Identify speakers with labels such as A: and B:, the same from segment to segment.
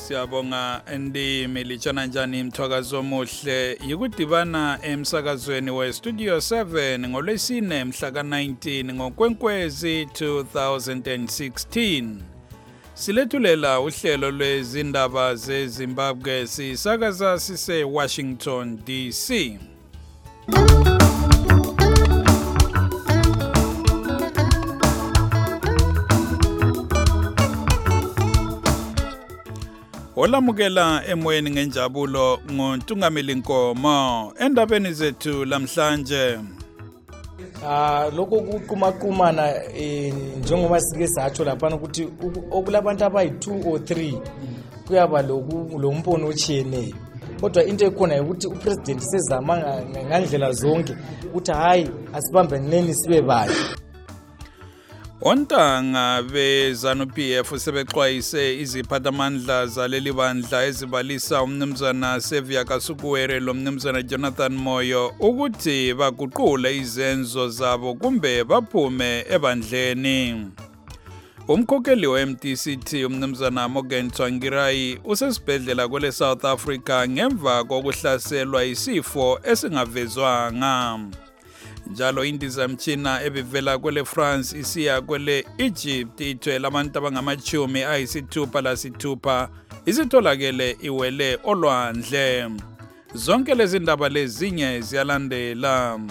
A: Siyabonga Ndimi litshana njani mthwakazi omuhle yikudibana emsakazweni we Studio 7 ngolwesine mhla ka-19 ngoNkwenkwezi 2016. Silethulela uhlelo lwezindaba zeZimbabwe sisakaza sise Washington DC. Olamukela emoyeni ngenjabulo nguNtungameli Nkomo endabeni zethu lamhlanje.
B: Lokho kuqhumaqhumana njengoba sike satsho lapha ukuthi okulabantu abayi2 or 3 kuyaba lo mbono ochiyeneyo. Kodwa into ekhona ukuthi upresident sezama ngandlela zonke ukuthi hayi asibambeneni sibe bayi.
A: Ontanga beZANU-PF sebexwayise iziphathamandla zaleli bandla ezibalisa umnumzana Xavier Kasukuwere lo mnumzana Jonathan Moyo ukuthi baguqule izenzo zabo kumbe baphume ebandleni. Umkhokheli we-MDCT umnumzana Morgan Tsvangirai usesibhedlela kwele South Africa ngemva kokuhlaselwa isifo esingavezwanga. Njalo indizamtshina ebivela kwele France isiya kwele Egypt ithwele abantu abangamachumi ayisithupha isitholakele iwele olwandle. Zonke lezi ndaba lezinye ziyalandela.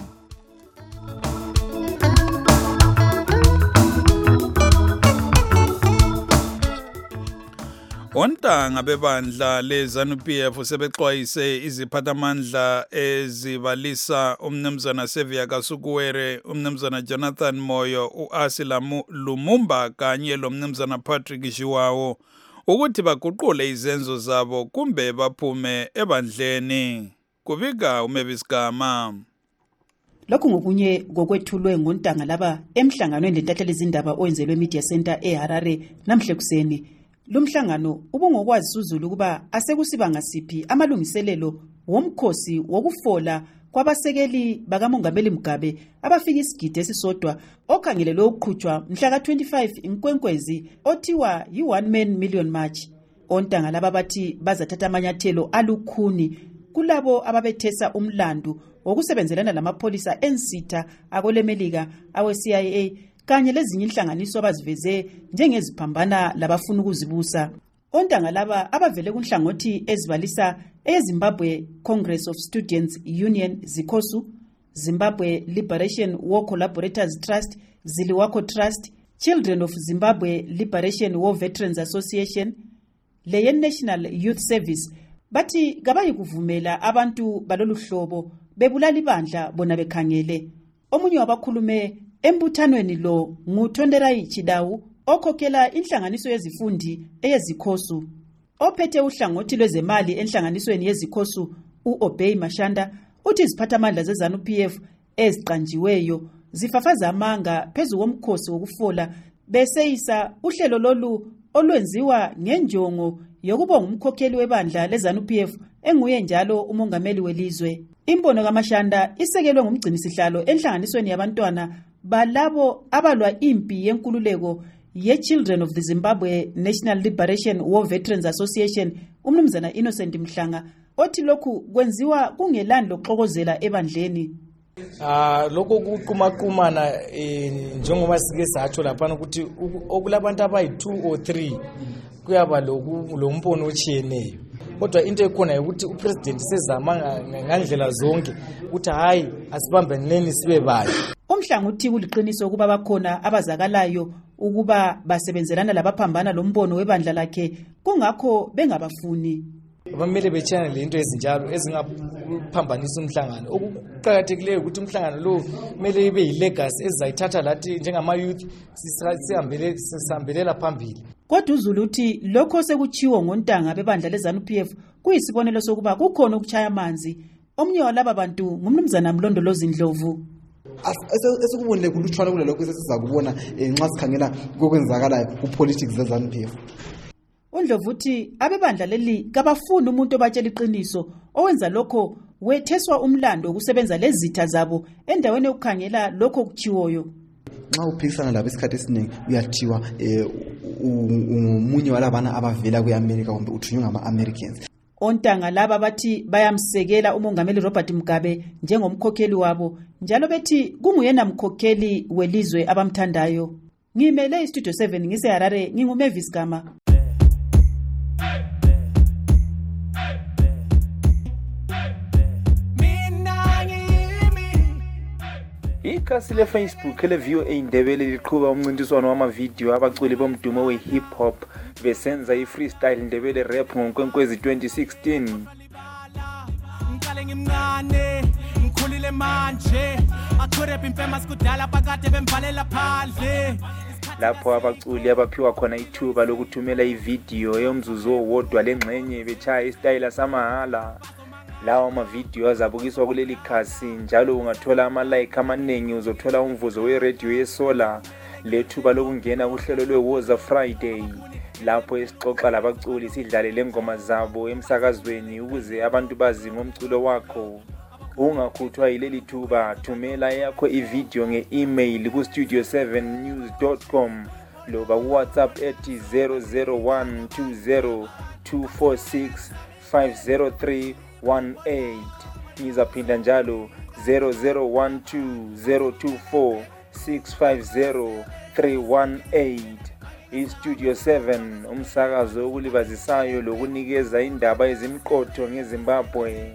A: Ontanga bebandla leZANU-PF sebexwayise iziphathamandla ezibalisa umnumzana Xavier Kasukuwere, umnumzana Jonathan Moyo, uAsi Lumumba kanye lo mnumzana Patrick Shiwawo ukuthi baguqule izenzo zabo kumbe baphume ebandleni. Kubika uMevisigama.
C: Lokhu ngokunye kokwethulwe ngontanga laba emhlanganweni lentatheli izindaba owenzelwe Media Center eHarare namhle kuseni. Lumhlangano ubungokwazi uZulu ukuba asekusiba ngasiphi amalungiselelo womkhosi wokufola kwabasekeli bakaMongameli Mugabe abafika isigidi esisodwa okhangelelwe ukuqhutshwa mhla ka-25 iNkwenkwezi othiwa yi-1 Man Million March. Ontanga laba bathi bazathatha amanyathelo alukhuni kulabo ababethesa umlandu wokusebenzelana lamapholisa ensitha akolemelika awe-CIA kanye lezinye inhlanganiso abaziveze njengeziphambana labafuna ukuzibusa. Ontanga laba abavele kunhlangothi ezibalisa eZimbabwe Congress of Students Union ZICOSU, Zimbabwe Liberation War Collaborators Trust ZILIWACO Trust, Children of Zimbabwe Liberation War Veterans Association, le National Youth Service bathi kabayi kuvumela abantu balolu hlobo bebulala ibandla bona bekhangele. Omunye wabakhulume embuthanweni lo nguThonderayi Chidawu okhokhela inhlanganiso yezifundi eyeZICOSU. Ophethe uhlangothi lwezemali enhlanganisweni yeZICOSU uObey Mashanda uthi iziphathamandla zeZANU-PF eziqanjiweyo zifafaza amanga phezu komkhosi wokufola beseyisa uhlelo lolu olwenziwa ngenjongo yokuba ngumkhokheli webandla leZANU-PF enguye njalo umongameli welizwe. Imbono kaMashanda isekelwe ngumgcinisihlalo enhlanganisweni yabantwana balabo abalwa impi yenkululeko ye-Children of the Zimbabwe National Liberation War Veterans Association umnumzana Innocent Mhlanga othi lokhu kwenziwa kungelani loxokozela ebandleni.
B: Lokho kuqhumaqhumana njengoba sike satsho lapha ukuthi okulabantu abayi2 or 3 kuyaba lo mbono ochiyeneyo. Kodwa into ekhona ukuthi upresident sezama ngandlela zonke ukuthi hayi asibambeneni sibe bayi.
C: Umhlanga uthi kuliqiniso ukuba bakhona abazakalayo ukuba basebenzelana labaphambana lombono webandla lakhe kungakho bengabafuni.
B: Abamele betshana lento ezinjalo ezingaphambanisa umhlangano. Okuqhakathekileyo ukuthi umhlangano lo kumele ibe yilegacy ezizayithatha lathi njengama youth sihambelela phambili.
C: Kodwa uZulu uthi lokho sekuchiwo ngontanga bebandla leZANU-PF kuyisibonelo sokuba kukhona ukuchaya amanzi. Omnye walaba bantu ngumnumzana Mlondolozi Ndlovu.
D: Esikubonile kulutshwana kulelokho esizakubona nxa sikhangela kokwenzakalayo kupolitics zeZANU-PF.
C: UNdlovu uthi abebandla leli kabafuni umuntu obatshela iqiniso owenza lokho wetheswa umlando wokusebenza lezitha zabo endaweni yokukhangela lokho kuchiwoyo.
D: nxa uphikisana labo isikhathi esiningi uyathiwa umunye walabana abavela kwe-America kumbe uthunywe ngama-Americans.
C: Ontanga laba bathi bayamsekela umongameli Robert Mugabe njengomkhokheli wabo njalo bethi kunguyena mkhokheli welizwe abamthandayo. Ngimele iStudio 7 ngiseHarare nginguMavis Gama.
E: Ikhasi le-Facebook le-VOA Indebele liqhuba umncintiswano wamavidiyo abaculi bomdumo we-hip hop besenza i-freestyle Ndebele rap ngoNkwenkwezi 2016. Ngiqale ngimncane ngikhulile manje akurap infamous kudala phakade bemvalela phandle. Lapho abaculi abaphiwa khona ithuba lokuthumela ividiyo yomzuzu owodwa lengxenye bechaya istyle samahala. Lawa amavidiyo azabukiswa kuleli khasi njalo ungathola ama-like amaningi, uzothola umvuzo we-radio yesola lethuba lokungena kuhlelo lwe-Woza Friday lapho esixoxa labaculi sidlale lengoma zabo emsakazweni ukuze abantu bazi ngomculo wakho. Ungakhuthwa yileli thuba, thumela yakho ividiyo nge-email ku-studio7news.com loba ku-WhatsApp ethi 0012024650318. Ngizaphinda njalo 0012024650318. iStudio 7 umsakazo okulibazisayo lokunikeza indaba ezimqotho ngeZimbabwe.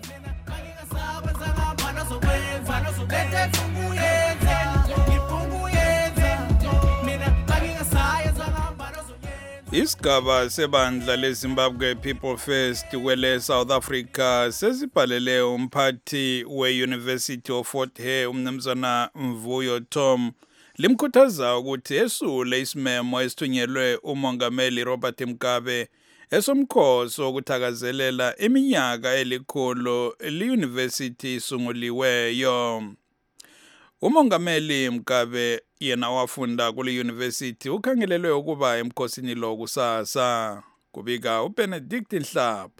A: Isigaba sebandla leZimbabwe People First kwele South Africa sesibhalele umphathi we-University of Fort Hare umnumzana Mvuyo Tom limkhuthaza ukuthi esule isimemo esithunyelwe umongameli Robert Mugabe esomkhosi wokuthakazelela iminyaka elikhulu li-university isunguliweyo. Umongameli Mugabe yena wafunda kule university ukhangelelwe ukuba emkhosini lo kusasa. Kubika uBenedict Nhlapho.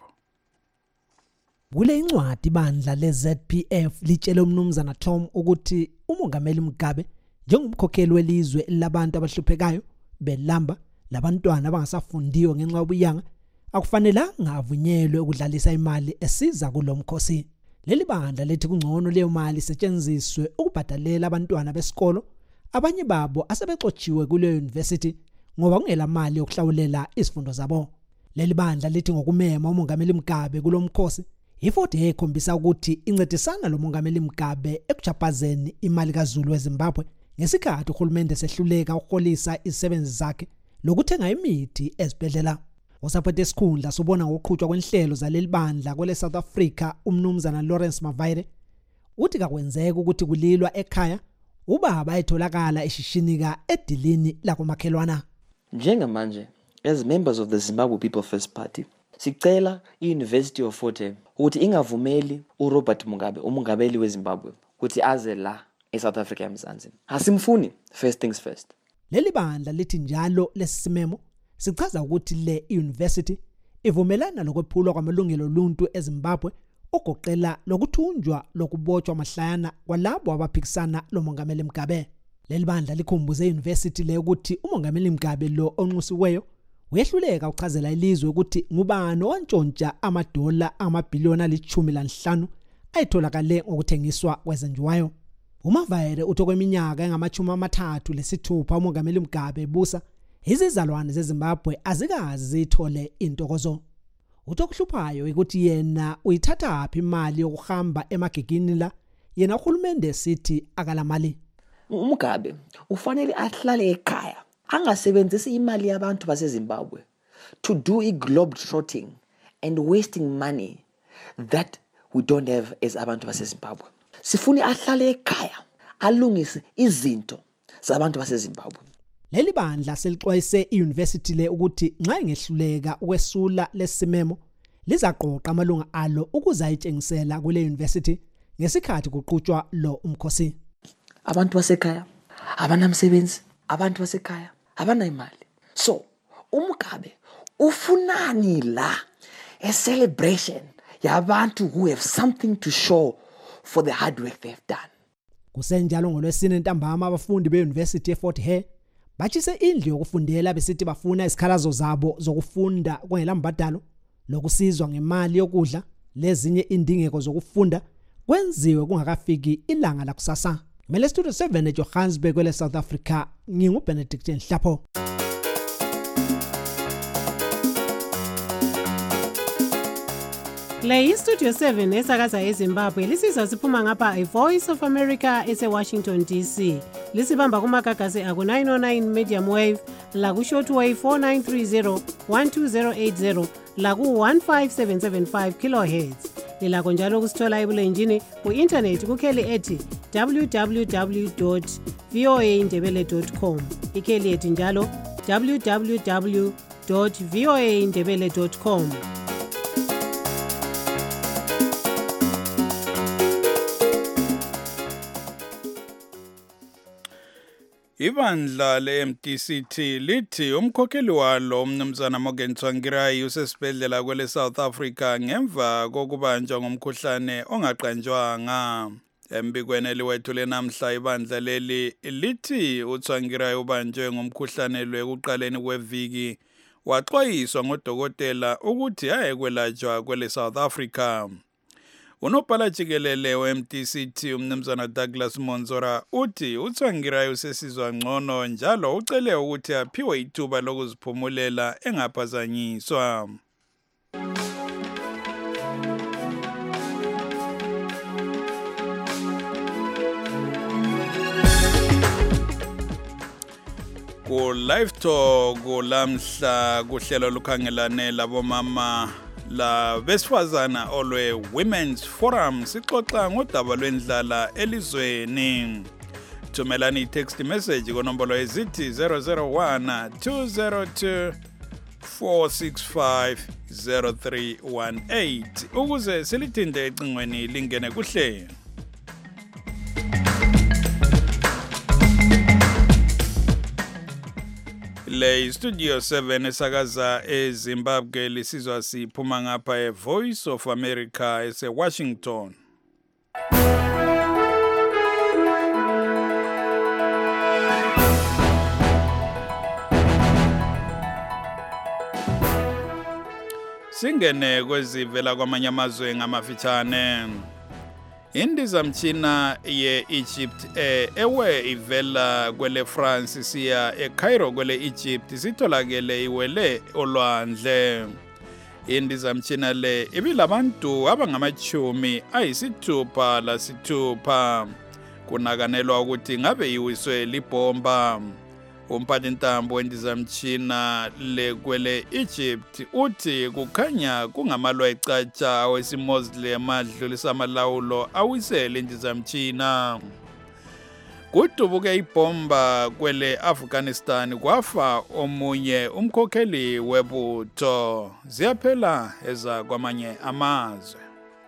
F: Kule incwadi ibandla leZPF litshela umnumzana Tom ukuthi umongameli Mugabe njengomkhokheli welizwe labantu abahluphekayo belamba labantwana abangasafundiyo ngenxa yobuyanga akufanelanga avunyelwe ukudlalisa imali esiza kulomkhosi. Leli bandla lethi kungcono leyo mali isetshenziswe ukubhadalela abantwana besikolo abanye babo asebexotshiwe kule university ngoba kungela mali yokuhlawulela izifundo zabo. Leli bandla lithi ngokumema umongameli Mugabe kulomkhosi ifoti ekhombisa ukuthi incedisana lo mongameli Mugabe ekuchapazeni imali kaZulu weZimbabwe ngesikhathi uhulumende sehluleka ukuholisa izisebenzi zakhe lokuthenga imithi ezibhedlela. Usaphethe isikhundla sobona ngokuqhutshwa kwenhlelo zaleli bandla kwele South Africa umnumzana Lawrence Mavaire uthi kakwenzeka ukuthi kulilwa ekhaya ubaba ayitholakala eshishinika edilini lakomakhelwana.
G: Njengamanje as members of the Zimbabwe People First Party sicela i-University of Fort Hare ukuthi ingavumeli uRobert Mugabe umongameli weZimbabwe ukuthi aze la eSouth Africa eMzansi. Asimfuni, first things first.
F: Leli bandla lithi njalo lesimemo sichaza ukuthi le university ivumelana lokwephulwa kwamalungelo oluntu eZimbabwe ogoqela lokuthunjwa lokubotshwa amahlayana kwalabo abaphikisana lo mongameli Mugabe. Leli bandla likhumbuze university le ukuthi umongameli Mugabe lo onxusiweyo uyehluleka ukuchazela ilizwe ukuthi ngubani owantshontsha amadola amabhiliyoni ali-15 ayitholakale ngokuthengiswa kwezenjiwayo. uMavaire utho kweminyaka engama-36 umongameli Mugabe ebusa izizalwane zeZimbabwe azikazi zithole intokozo. Utokuhluphayo ukuthi yena uyithatha aphi imali yokuhamba emagigini la yena uhulumende sithi akalamali.
G: uMugabe ufanele ahlale ekhaya angasebenzisi imali yabantu baseZimbabwe to do i-globe trotting and wasting money that we don't have as abantu baseZimbabwe. Sifuni ahlale ekhaya alungise izinto zabantu baseZimbabwe.
F: Leli bandla selixwayise i-university le ukuthi nxa ingehluleka ukwesula lesimemo lizaqoqa amalunga alo ukuzayitshengisela kule university ngesikhathi kuqhutshwa lo umkhosi.
G: Abantu basekhaya abanamsebenzi, abantu basekhaya abanayimali. So uMugabe ufunani la a celebration yabantu who have something to show for the hard work they have done.
F: Kusenjalo ngolwesine ntambama abafundi beUniversity eFort Hare bachise indlu yokufundela besithi bafuna isikhalazo zabo zokufunda kungelambadalo lokusizwa ngemali yokudla lezinye indingeko zokufunda kwenziwe kungakafiki ilanga lakusasa. Mele Studio 7 eJohannesburg kwele South Africa, nginguBenedict Nhlapho.
H: Le Studio 7 esakaza eZimbabwe lisizwa siphuma ngapha iVoice of America eseWashington DC. Lisibamba kumagagasi aku 909 medium wave, laku shortwave 4930 12080, laku 15775 kilohertz. Lilakho njalo kusithola ebulenjini ku-internet kukheli ethi www.voaindebele.com. Ikheli ethi njalo www.voaindebele.com.
A: Ibandla le-MDCT lithi umkhokheli walo umnumzana Morgan Tsvangirai usesibhedlela kwele South Africa ngemva kokubanjwa ngomkhuhlane ongaqanjwanga. Embikweni eliwethule namhla ibandla leli lithi uTsvangirai ubanjwe ngomkhuhlane lwekuqaleni kweviki waxwayiswa ngodokotela ukuthi ayekwelatshwa kwele South Africa. Unobhala jikelele we-MDCT umnumzana Douglas Monzora uthi uTsvangirai usesizwa ngcono njalo ucele ukuthi aphiwe ithuba lokuziphumulela engaphazanyiswa. Ku live talk lamhla kuhlelo lukhangelane labomama la besifazana olwe Women's Forum sixoxa ngodaba lwendlala elizweni. Thumelani i-text message konombolo ezithi 001 202 465 0318 ukuze silithinde ecingweni lingene kuhle. Le Studio 7 esakaza eZimbabwe lisizwa siphuma ngapha eVoice of America eseWashington. Singene kwezivela kwamanye amazwe ngamafitshane. Indizamtshina ye-Egypt ewe ivela kwele France siya eCairo kwele Egypt sitholakele iwele olwandle. Indizamtshina le ibilabantu abangamachumi ayisithupha lasithupha. Kunakanelwa ukuthi ngabe iwiswe libomba. Umphathintambo wendizamtshina le kwele Egypt uthi kukhanya kungamalwa ecatsha awesiMuslim adlulisa amalawulo awisele indizamtshina. Kudubuke ibomba kwele Afghanistan kwafa omunye umkhokheli webutho. Ziyaphela eza kwamanye amazwe.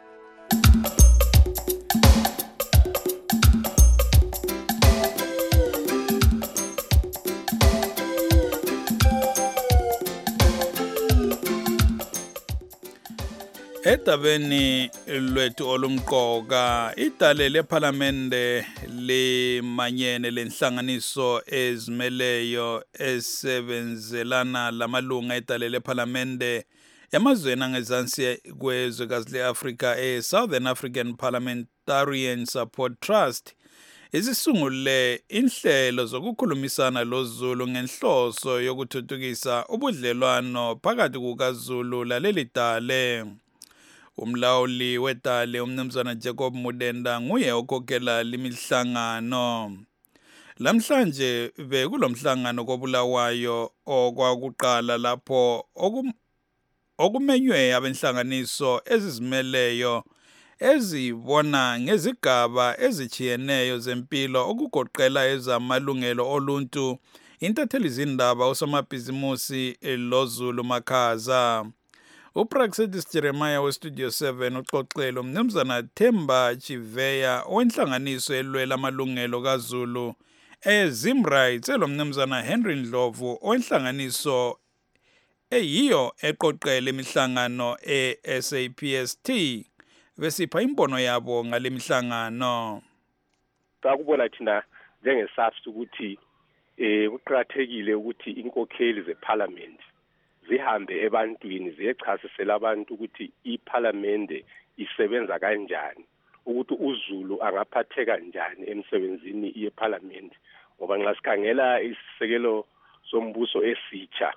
A: Edabeni lwethu olumqoka idale leParliamente limanyene lenhlanganiso ezimeleyo esebenzelana lamalunga edale leParliamente emazweni angezansi kwezwekazi leAfrika Southern African Parliamentarian Support Trust izisungule inhlelo zokukhulumisana loZulu ngenhloso yokuthuthukisa ubudlelwano phakathi kukaZulu laleli dale. Umlawuli wedale umnumzana Jacob Mudenda nguye okhokhela limihlangano. Lamhlanje bekulomhlangano kobulawayo okwakuqala lapho okumenywe abenhlanganiso ezizimeleyo ezibona ngezigaba ezichiyeneyo zempilo okugoqela ezamalungelo oluntu, intatheli zindaba usomabhizimusi loZulu Makhaza. Upraxedis Jeremiah weStudio 7 uxoxelo umnumzana Themba Chiveya wenhlanganiso elwela amalungelo kaZulu eZimrights elomnumzana Henry Ndlovu wenhlanganiso eyiyo eqoqela imihlangano eSAPST besipha imbono yabo ngalemihlangano.
I: sakubona thina njengeSAFS ukuthi kuqhakathekile ukuthi inkokheli zeParliament zihambe ebantwini ziyechasisela abantu ukuthi iParliament isebenza kanjani, ukuthi uZulu angaphatheka kanjani emsebenzini yeParliament. Ngoba nxa sikhangela isisekelo sombuso esitsha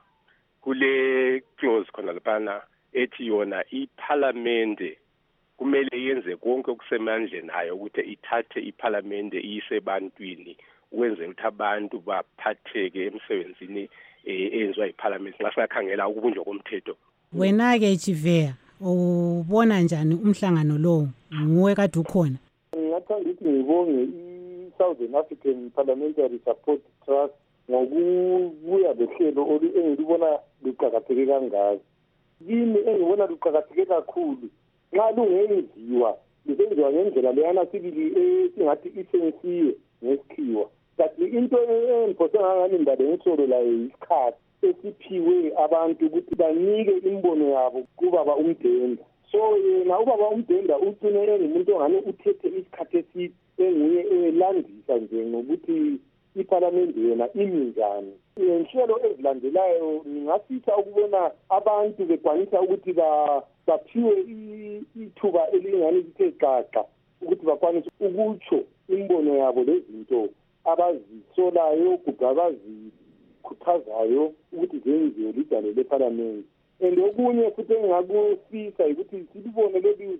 I: kule clause khona laphana ethi yona iParliament kumele yenze konke okusemandleni ayo ukuthi ithathe iParliament iyise ebantwini ukwenzela ukuthi abantu baphatheke emsebenzini eyenziwa iParliament nxa singakhangela ukubunjwa komthetho.
H: Wena-ke Chivea ubona njani umhlangano lo nguwe kade ukhona?
J: Ngathanda ukuthi ngibonge i-Southern African Parliamentary Support Trust ngokubuya lehlelo engilibona luqakatheke kangaka. Yini engibona luqakatheke kakhulu nxa lungenziwa lusenziwa ngendlela leyana sibili esingathi isensiwe ngesikhiwa. Kanti into emphosa ngangani ndale ngitsolo layo isikhathi esiphiwe abantu ukuthi banike imbono yabo kubaba uMdenda. So yena ubaba uMdenda ucine engumuntu ongane uthethe isikhathi eside enguye elandisa nje ngokuthi iParliament yona imi njani. Inhlelo ezilandelayo ngingafisa ukubona abantu bekwanisa ukuthi baphiwe ithuba elingani lithe gaqa ukuthi bakwanise ukutsho imbono yabo lezinto abazisolayo kumbe abazikhuthazayo ukuthi zenziwe lidale leParliament. And okunye futhi engakufisa ukuthi silibone lolu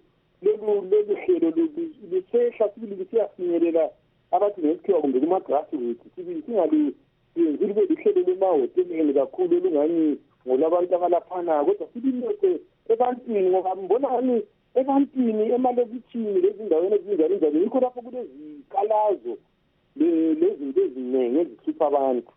J: hlelo lisehla sibili siyafinyelela abathi ngesikhiwa kumbe kuma-grassroots sibili singali libe lihlelo lemahhoteleni kakhulu elungani ngolabantu abalaphana kodwa silimeke ebantwini ngoba mbonani ebantwini emalokitshini lezindaweni ezinjani njalo yikho lapho kulezikhalazo lezinto eziningi ezihlupha abantu.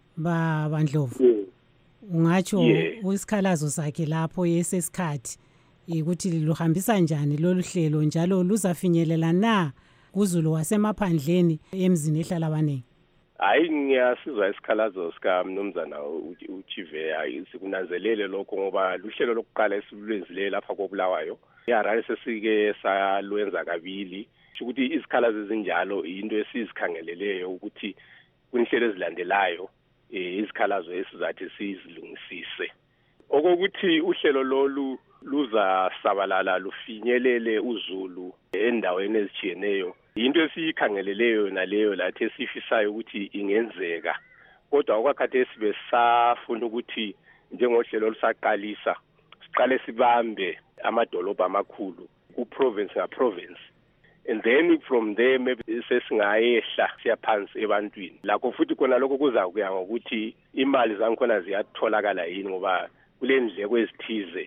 H: Bandlovu ungatsho isikhalazo sakhe lapho yesesikhathi ukuthi luhambisa njani lolu hlelo njalo luzafinyelela na kuZulu wasemaphandleni emzini ehlala abaningi?
I: Hayi, ngiyasizwa isikhalazo sikaMnumzana uChivea sikunanzelele lokho ngoba luhlelo lokuqala esilwenzile lapha koBulawayo iHarare sesike salwenza kabili ukuthi izikhalazo ezinjalo into esizikhangeleleyo ukuthi kunhlelo ezilandelayo izikhalazo esizathi sizilungisise. Okokuthi uhlelo lolu luzasabalala lufinyelele uZulu endaweni ezitshiyeneyo into esiyikhangeleleyo naleyo lathi esifisayo ukuthi ingenzeka. Kodwa okwakhathesi besafuna ukuthi njengohlelo olusaqalisa siqale sibambe amadolobha amakhulu ku-province nga-province, and then from there maybe sesingayehla siyaphansi ebantwini. Lakho futhi khona lokho kuza kuya ngokuthi imali zangikhona ziyatholakala yini ngoba kule ndleko ezithize.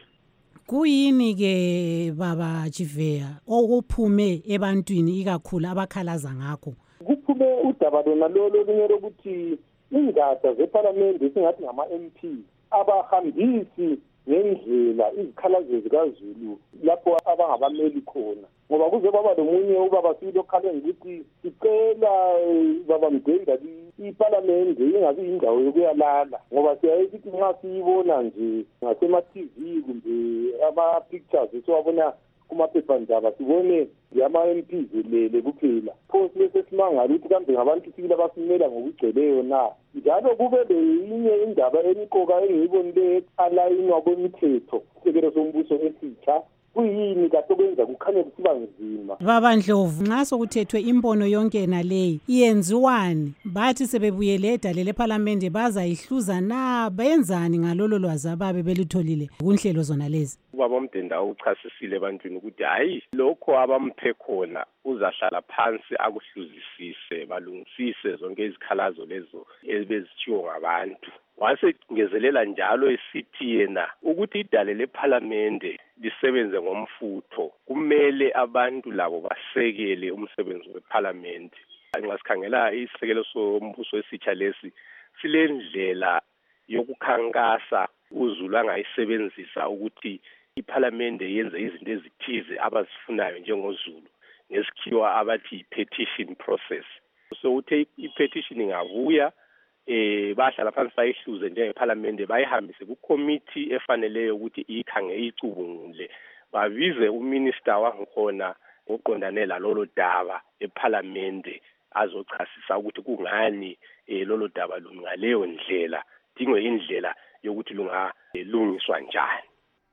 H: Kuyini-ke baba Chivea okuphume ebantwini ikakhulu abakhalaza ngakho?
J: Kuphume udaba lona lolunye lokuthi ingada zeParliament esingathi ngama-MP abahambisi ngendlela izikhalazo zikaZulu lapho abangabameli khona. Ngoba kuze baba lomunye ubaba silokhale ngokuthi sicela baba Mdenda iParliament ingabi indawo yokuyalala ngoba siyayithi nxa siyibona nje ngasema-TV kumbe ama-pictures siwabona kumaphephandaba sibone ama-MPs lele kuphela. Pho sesimangala ukuthi kambe ngabantu sibili abasimela ngokugcweleyo na. Njalo kube leyinye indaba emqoka engiyibonile alayinwa kwemithetho isekelo sombuso esitsha. Kuyini kade okwenza kukhanye kusiba nzima?
H: Baba Ndlovu, nxa sokuthethwe imbono yonke naleyi iyenziwani? Bathi sebebuyele edale leParliament bazayihluza na? Benzani ngalolo lwazi ababe belutholile kunhlelo zona lezi?
I: Ubaba uMdenda uchasisile ebantwini ukuthi hayi lokho abamphe khona uzahlala phansi akuhluzisise balungisise zonke izikhalazo lezo ebezitshiwo ngabantu. Wasengezelela njalo esithi yena ukuthi idale leParliament lisebenze ngomfutho kumele abantu labo basekele umsebenzi weParliament. Nxa sikhangela isisekelo sombuso esitsha lesi silendlela yokukhankasa uZulu angayisebenzisa ukuthi iParliament yenze izinto ezithize abazifunayo njengoZulu ngesikhiwa abathi i-petition process. So uthe i-petition ingavuya bahlala phansi bayihluze njengeParliament bayihambise kucommittee efaneleyo ukuthi ikhange icubungule babize uminister wangikhona oqondane lalolo daba eParliament azochasisa ukuthi kungani lolo daba ngaleyo ndlela dingwe indlela yokuthi lungalungiswa njani.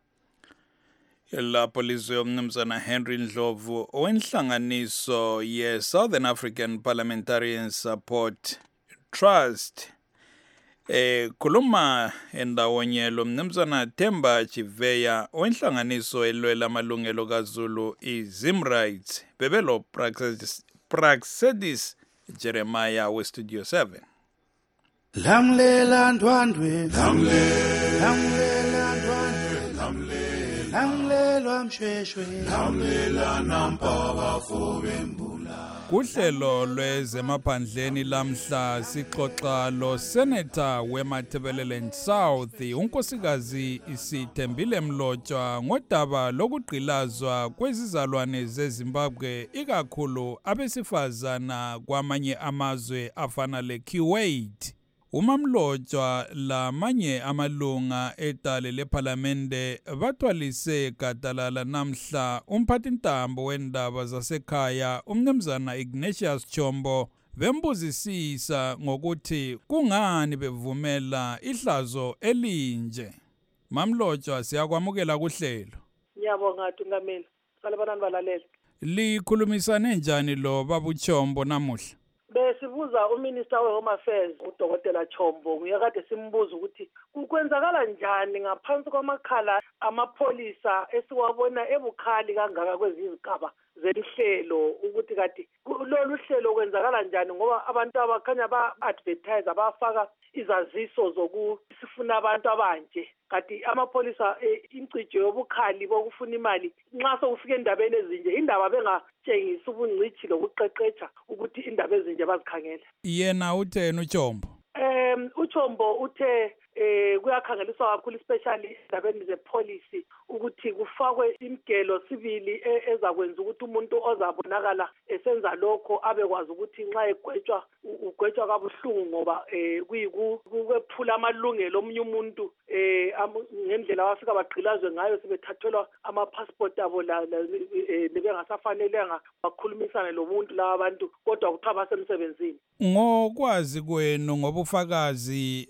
A: Lapho lizwe umnumzana Henry Ndlovu owenhlanganiso ye-Southern African Parliamentarian Support Trust khuluma endawonye lo mnumzana Themba Chiveya owenhlanganiso elwela amalungelo kaZulu i-Zimrights bebelo Praxedis Jeremiah we-Studio 7.
K: Lamlela ndwandwe lamlela ndwandwe lamlelwa mshweshwe lamlela nampaba fobembula.
A: Kuhlelo lwezemaphandleni lamhla sixoxa lo Senator weMatabeleland South unkosikazi Isithembile Mlotshwa ngodaba lokugqilazwa kwezizalwane zeZimbabwe ikakhulu abesifazana kwamanye amazwe afana leKuwait. Umamlotshwa lamanye amalunga etale lephalamende bathwalise gadalala namhla umphathintambo wendaba zasekhaya umnumzana Ignatius Chombo bembuzisisa ngokuthi kungani bevumela ihlazo elinje. Mamlotshwa siyakwamukela kuhlelo.
L: Ngiyabonga Tungameli. Qala banani balalele.
A: Likhulumisane njani lo babu Chombo namuhla?
L: Besibuza uMinister we-Home Affairs uDokotela Chombo nguyakade simbuza ukuthi kukwenzakala njani ngaphansi kwamakhala amapholisa esiwabona ebukhali kangaka kwezizigaba zelihlelo ukuthi kati lolu hlelo kwenzakala njani ngoba abantu abakhanya ba-advertise bafaka izaziso zokusifuna abantu abanje kati amapholisa incijo yobukhali bokufuna imali nxa sokufika endabeni ezinje indaba bengatshengisi ubungcithi lokuqeqetsha ukuthi indaba ezinje bazikhangela.
A: Yena utheni uChombo?
L: uChombo uthe kuyakhangeliswa kakhulu especially endabeni zepolicy ukuthi kufakwe imigelo sibili ezakwenza ukuthi umuntu ozabonakala esenza lokho abekwazi ukuthi nxa egwetshwa ugwetshwa kabuhlungu ngoba kuyikuphula amalungelo omunye umuntu ngendlela abafika bagqilazwe ngayo sebethathelwa ama-passport abo bengasafanelanga bakhulumisane lomuntu laba abantu kodwa kuthiwa basemsebenzini.
A: Ngokwazi kwenu ngobufakazi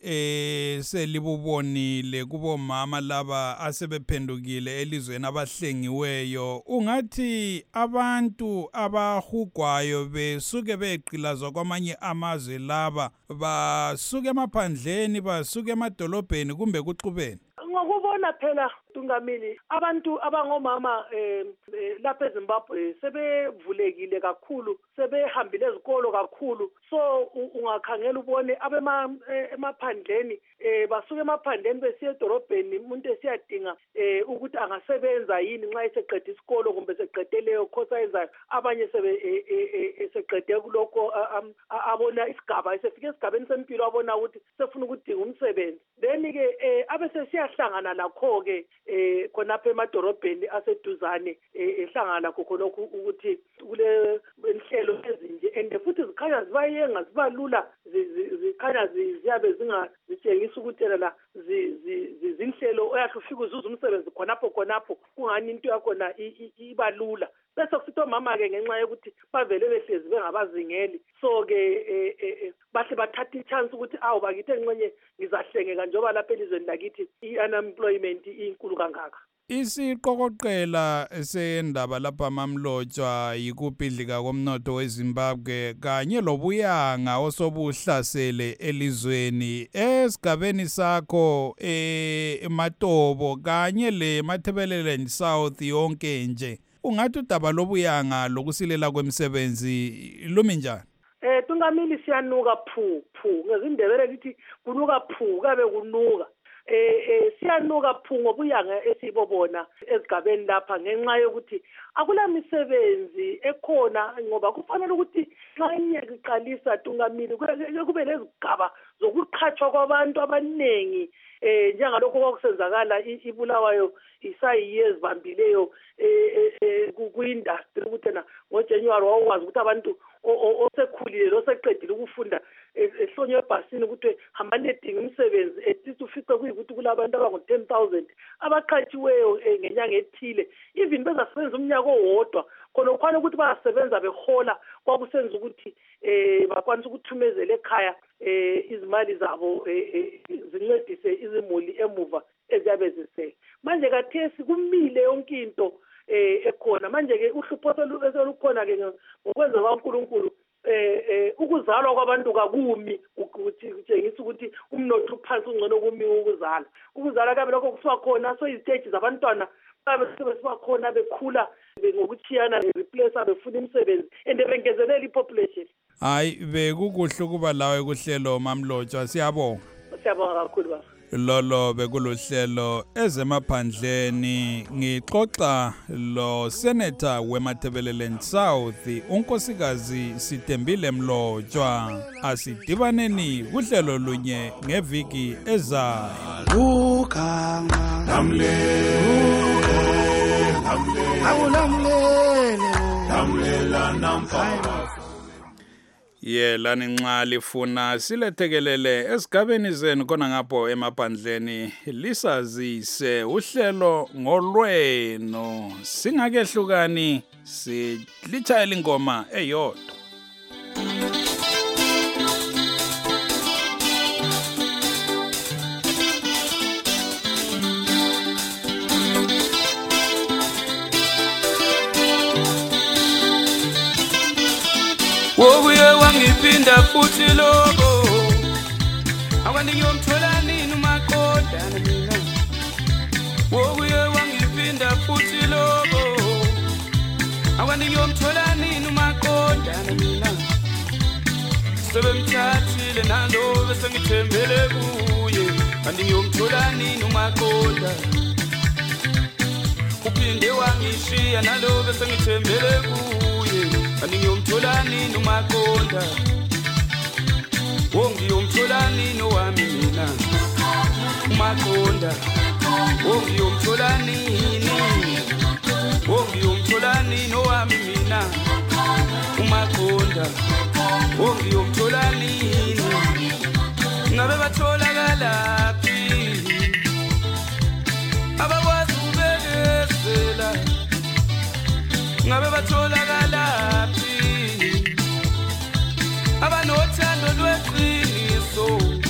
A: selibubonile kubomama laba asebephendukile elizweni abahlengiweyo ungathi abantu abahugwayo besuke beqilazwa kwamanye amazwe laba basuke emaphandleni basuke emadolobheni kumbe kuxubene?
L: Ngokubona phela Tungamili abantu abangomama lapha eZimbabwe sebevulekile kakhulu sebehambile ezikolo kakhulu so ungakhangela ubone emaphandleni basuke emaphandleni besiya edorobheni umuntu esiyadinga ukuthi angasebenza yini nxa eseqede isikolo kumbe seqede leyo course ayenzayo abanye seqede kulokho abona isigaba esefike esigabeni sempilo abona ukuthi sefuna ukudinga umsebenzi then ke abesesiyahlangana lakho ke khonapha emadorobheni aseduzane ehlangana lakho khonokho ukuthi kule inhlelo ezinje and futhi zikhanya zibayenga zibalula zikhanya ziyabe zingazitshengisa ukuthi la zinhlelo oyahle ufike uzuza umsebenzi khonapho kungani into yakhona ibalula bese kusithi omama-ke ngenxa yokuthi bavele behlezi bengabazingeli so-ke bahle bathatha i-chance ukuthi bakithi engxenye ngizahlengeka njengoba lapha elizweni lakithi i-unemployment inkulu kangaka.
A: Isiqokoqela sendaba lapha Mamlotshwa yikubhidlika komnotho weZimbabwe kanye lobuyanga osobuhlasele elizweni esigabeni sakho eMatobo kanye leMatabeleland South yonke nje ungathi udaba lobuyanga lokusilela kwemisebenzi lumi njani?
L: Tungamili siyanuka phu ngezindebele lithi kunuka phu kabe kunuka siyanuka phu ngobuyanga esibobona ezigabeni lapha ngenxa yokuthi akula misebenzi ekhona ngoba kufanele ukuthi nxa inyanga iqalisa Tungamili kube lezigaba zokuqhatshwa kwabantu abaningi njengalokho kwakusenzakala iBulawayo isayiye ezibambileyo ku-industry ukuthi ngoJanuary wawukwazi ukuthi abantu osekhulile loseqedile ukufunda ehlonywe ebhasini ukuthi hambani edinga umsebenzi ethi ufice kuyikuthi kulabantu abangu-10,000 abaqhatshiweyo ngenyanga ethile even bezasebenza umnyaka owodwa khona ukhona ukuthi bayasebenza behola kwakusenza ukuthi bakwanisa ukuthumezela ekhaya izimali zabo zincedise izimuli emuva eziyabe zisele. Manje kathesi kumile yonke into ekhona. Manje ke uhlupho selukhona ke ngokwenza kwaNkulunkulu ukuzalwa kwabantu kakumi ukuthi kutshengisa ukuthi umnotho uphansi ungcono kumi ukuzala. Ukuzala kabe lokho kusiba khona so iziteji zabantwana babe sebakhona bekhula ngokuchiyana replace befuna imisebenzi bengezelela ipopulation.
A: Hayi bekukuhle kuba lawe kuhlelo Mamlotshwa siyabonga.
L: Siyabonga kakhulu baba.
A: Lolo bekuluhlelo ezemaphandleni ngixoxa lo Senator weMatabeleland South unkosikazi Sithembile Mlotshwa. Asidibaneni kuhlelo lunye ngeviki ezayo. Lani nxa lifuna silethekelele esigabeni zenu khona ngapho emaphandleni lisazise uhlelo ngolweno singakehlukani silitshayela ingoma eyodwa.
M: Wobuye wangiphinda futhi lobo awandiyomthola nini uMaqondana mina. Wobuye wangiphinda futhi lobo awandiyomthola nini uMaqondana mina. Sebemthathile nalo bese ngithembele kuye andiyomthola nini uMaqondana. Uphinde wangishiya nalo bese ngithembele kuye andiyomthola nini uMaqondana. Ngiyomthola nini wami mina uMaqondana. Ngiyomthola nini. Ngiyomthola nini wami mina uMaqondana. Ngiyomthola nini. Ngabe batholakalaphi abakwazi ubekezela. Ngabe batholakalaphi abanothando lweqiniso.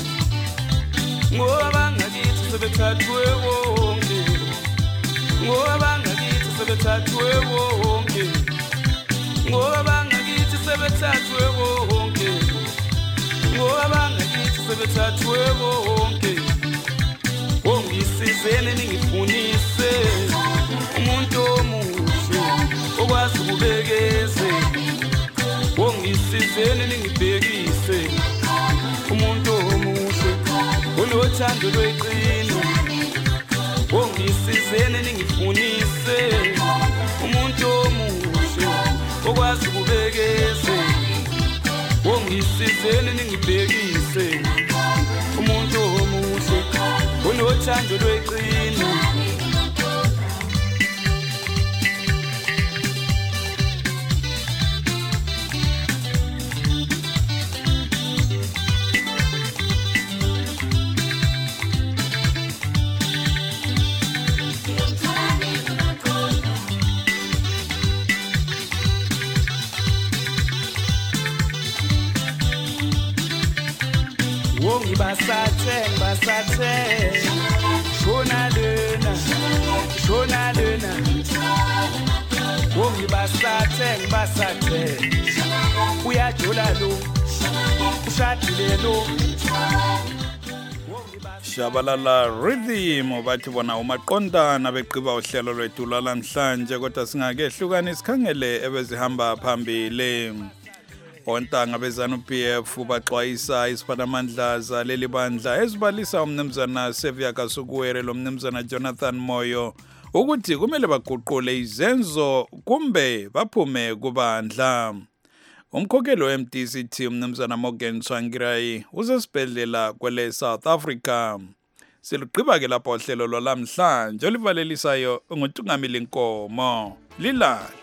M: Ngoba bangakithi sebethathwe wonke. Ngoba bangakithi sebethathwe wonke. Ngoba bangakithi sebethathwe wonke. Ngoba bangakithi sebethathwe wonke. Ngisizeni ningifunise umuntu omuhle okwazi ukubekeze. Ngisizeni ningibhekise umuntu omuhle onothando lweqiniso. Ngisizeni ningifunise umuntu omuhle okwazi ukubekeze. Ngisizeni ningibhekise umuntu omuhle onothando lweqiniso. Basathe shona lena basathe uyajula lo ushadile lo.
A: Shabalala Rhythm bathi bona uMaqondana beqiba uhlelo lwethu lwalamhlanje kodwa singakehlukani sikhangele ebezihamba phambili. Ontanga bezanu PF baxwayisa isiphatamandla zaleli bandla ezibalisa umnumzana Sevia Kasukuwere lo mnumzana Jonathan Moyo ukuthi kumele baguqule izenzo kumbe baphume kubandla. Umkhokheli weMDCT umnumzana Morgan Tsvangirai usesibhedlela kwele South Africa. Siluqhiba ke lapho uhlelo lwalamhlanje olivalelisayo nguTungameli Nkomo. Lilala.